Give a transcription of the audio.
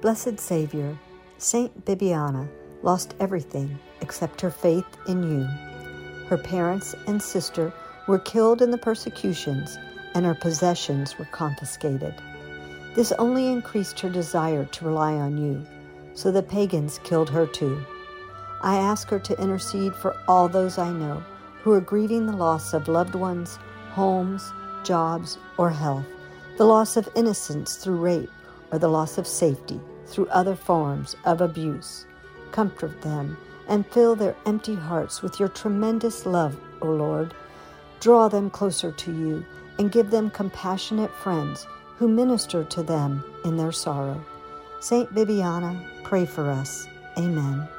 Blessed Savior, Saint Bibiana lost everything except her faith in you. Her parents and sister were killed in the persecutions, and her possessions were confiscated. This only increased her desire to rely on you, so the pagans killed her too. I ask her to intercede for all those I know who are grieving the loss of loved ones, homes, jobs, or health, the loss of innocence through rape, or the loss of safety through other forms of abuse. Comfort them and fill their empty hearts with your tremendous love, O Lord. Draw them closer to you and give them compassionate friends who minister to them in their sorrow. Saint Bibiana, pray for us. Amen.